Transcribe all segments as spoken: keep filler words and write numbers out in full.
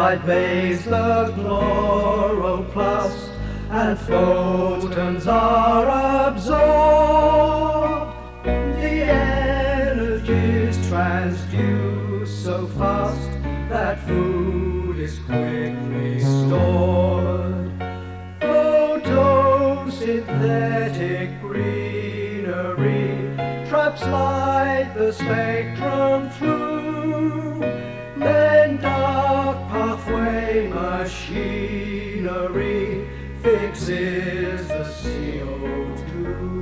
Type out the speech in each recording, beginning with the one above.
light bathes the chloroplast, and photons are absorbed. The energy is transduced so fast that food is quickly stored. Photosynthetic greenery traps light the spectrum through. Then dark pathway machinery fixes the C O two.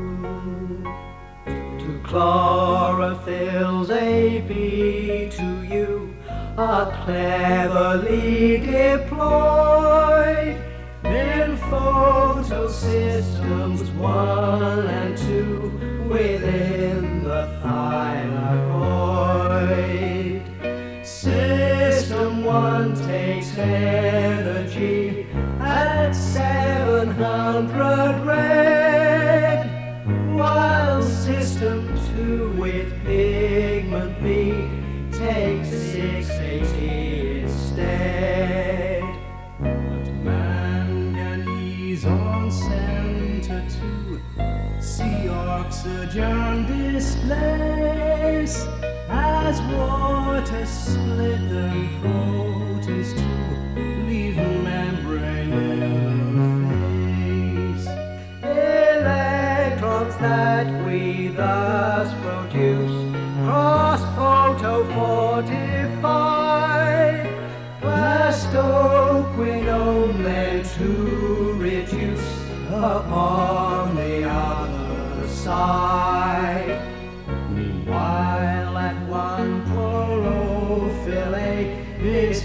To chlorophylls A, B to U are cleverly deployed in photosystems one and two within the thylakoid. System one takes energy at seven hundred rad, while system two with pigment B takes six eighty instead. But manganese on center two, see oxygen displace as water split the protons to leave membrane interface. Electrons that we thus produce cross photo fortified, plastoquinone then to reduce upon the other side. Meanwhile, at one chlorophyll A is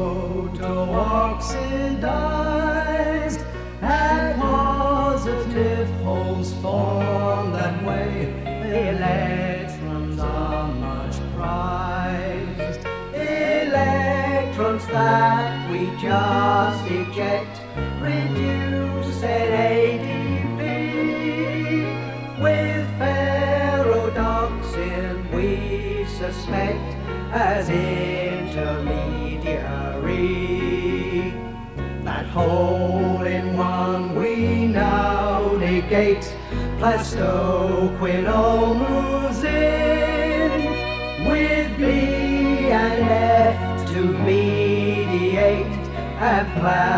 photo-oxidized, and positive holes form that way. Electrons are much prized. Electrons that we just eject reduce N A D P with ferrodoxin we suspect as intermediary. That hole in one we now negate. Plastoquinone moves in with B and F to mediate, and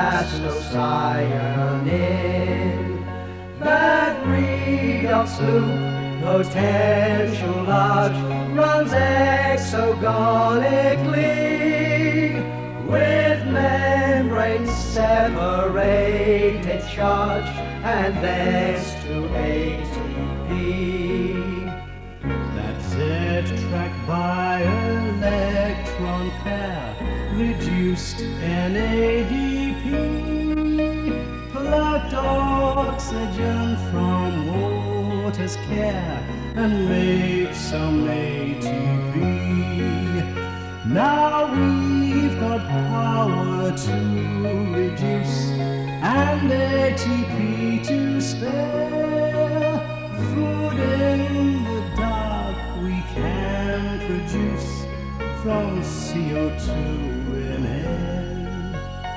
plastocyanin. That redox loop, potential large, runs hexagonically with membrane separated charge and thence to A T P. That Z-track by electron pair reduced N A D P, plucked oxygen from water's care and made some A T P. Now we've got power to reduce and A T P to spare. Food in the dark we can produce from C O two in air.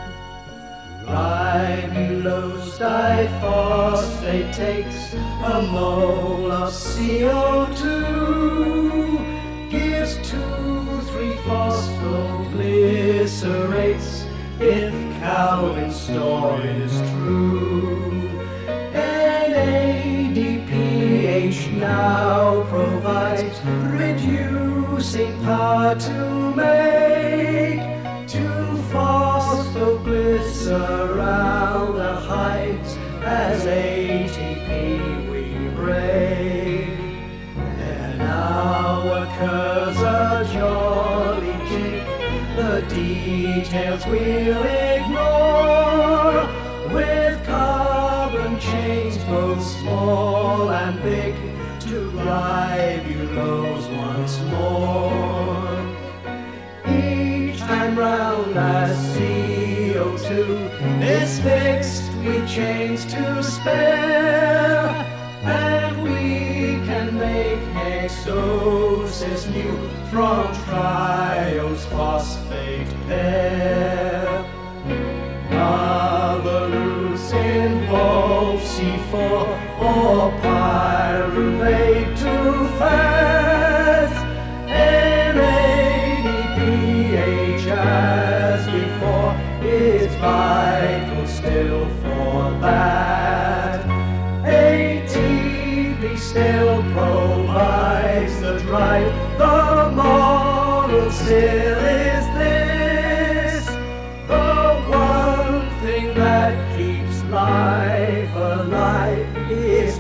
Ribulose diphosphate takes a mole of C O two, gives two, three phosphoglycerates if Calvin's story is true. N A D P H now provides reducing power to make two phosphoglyceraldehydes as A T P we break. There now occurs a jolly jig, the details we'll ignore, with carbon chains both small and big to ribulose once more. Each time round as C O two is fixed, we change to spare, and we can make hexosis new from triose phosphate pair. twelve C four or pyruvate to fats, N A D P H as before, it's vital still for that. A T P still provides the drive, the moral still is this: the one thing that keeps life alive is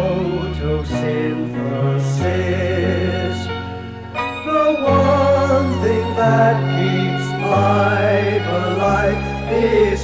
photosynthesis. The one thing that keeps life alive is